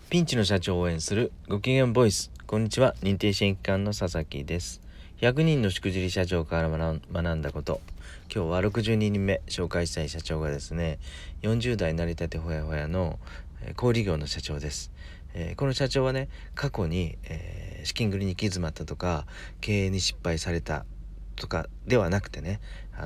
ピンチの社長を応援するご機嫌ボイス。こんにちは、認定支援機関の佐々木です。100人のしくじり社長から学んだこと。今日は62人目紹介したい社長がですね、40代成り立てほやほやの小売業の社長です。この社長はね、過去に、資金繰りに行き詰まったとか、経営に失敗されたとかではなくてね、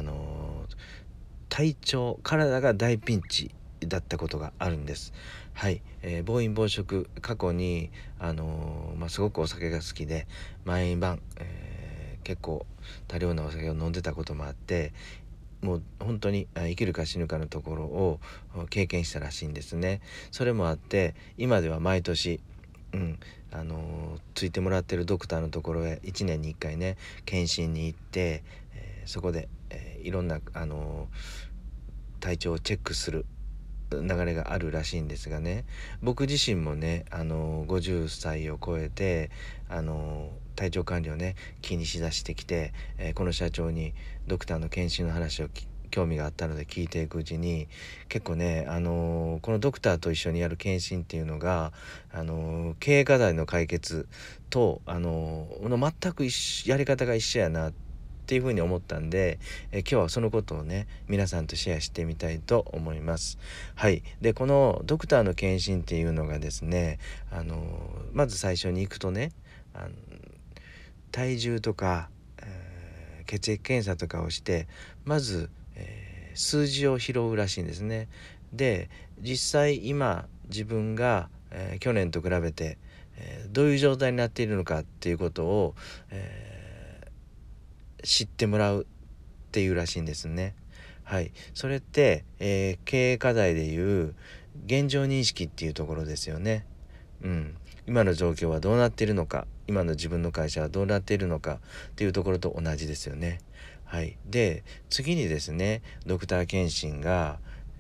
体が大ピンチだったことがあるんです。はい、暴飲暴食、過去にすごくお酒が好きで毎晩、結構多量なお酒を飲んでたこともあって、もう本当に生きるか死ぬかのところを経験したらしいんですね。それもあって今では毎年、ついてもらってるドクターのところへ1年に1回ね検診に行って、そこで、いろんな体調をチェックする流れがあるらしいんですがね、僕自身もね50歳を超えて体調管理をね気にしだしてきて、この社長にドクターの検診の話を興味があったので聞いていくうちに結構ね、このドクターと一緒にやる検診っていうのが経営課題の解決と全くやり方が一緒やなっていうふうに思ったんで、今日はそのことをね皆さんとシェアしてみたいと思います。はい。でこのドクターの検診っていうのがですね、まず最初に行くとね、体重とか、血液検査とかをしてまず、数字を拾うらしいんですね。で実際今自分が、去年と比べて、どういう状態になっているのかっていうことを、知ってもらうっていうらしいんですね。はい、それって、経営課題でいう現状認識っていうところですよね。今の状況はどうなっているのか、今の自分の会社はどうなっているのかっていうところと同じですよね。はい、で次にですねドクター検診が、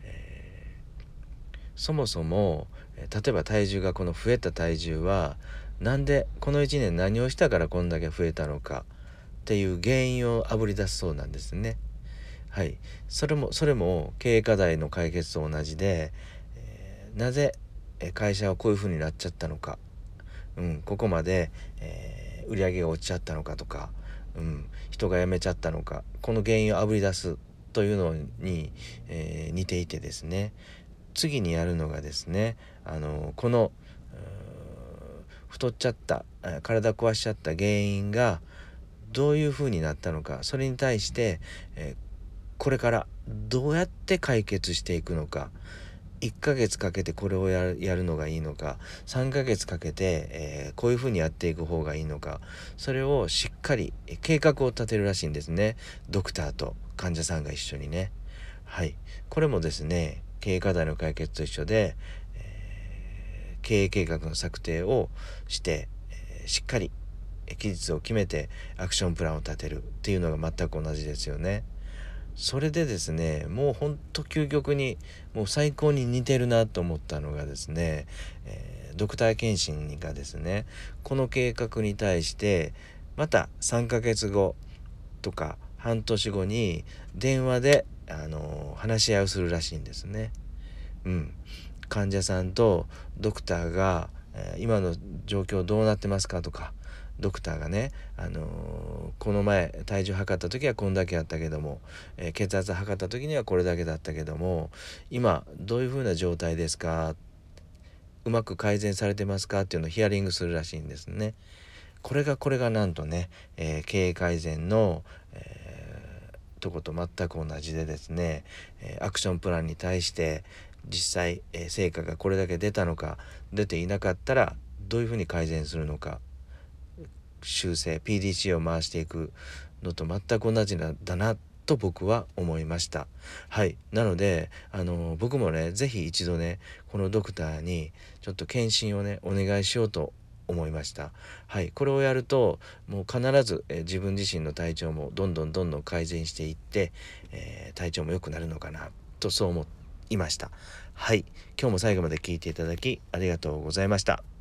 そもそも例えば体重がこの増えた体重はなんでこの1年何をしたからこんだけ増えたのかっていう原因をあぶり出すそうなんですね。はい、それも経営課題の解決と同じで、なぜ会社はこういうふうになっちゃったのか、ここまで、売り上げが落ちちゃったのかとか、人が辞めちゃったのか、この原因をあぶり出すというのに、似ていてですね、次にやるのがですねこの太っちゃった体壊しちゃった原因がどういうふうになったのか、それに対して、これからどうやって解決していくのか、1ヶ月かけてこれをやるのがいいのか、3ヶ月かけて、こういうふうにやっていく方がいいのか、それをしっかり計画を立てるらしいんですね。ドクターと患者さんが一緒にね。はい、これもですね経営課題の解決と一緒で、経営計画の策定をして、しっかり期日を決めてアクションプランを立てるっていうのが全く同じですよね。それでですねもうほんと究極にもう最高に似てるなと思ったのがですね、ドクター検診がですねこの計画に対してまた3ヶ月後とか半年後に電話で話し合いをするらしいんですね。患者さんとドクターが、今の状況どうなってますかとか、ドクターがね、この前体重測った時はこんだけあったけども、血圧測った時にはこれだけだったけども今どういう風な状態ですか、うまく改善されてますかっていうのをヒアリングするらしいんですね。これがなんとね、経営改善の、とこと全く同じでですね、アクションプランに対して実際、成果がこれだけ出たのか出ていなかったらどういうふうに改善するのか、修正 PDC を回していくのと全く同じだなと僕は思いました。はい、なので僕もねぜひ一度ねこのドクターにちょっと検診をねお願いしようと思いました。はい、これをやるともう必ず、自分自身の体調もどんどん改善していって、体調も良くなるのかなとそう思いました。はい、今日も最後まで聞いていただきありがとうございました。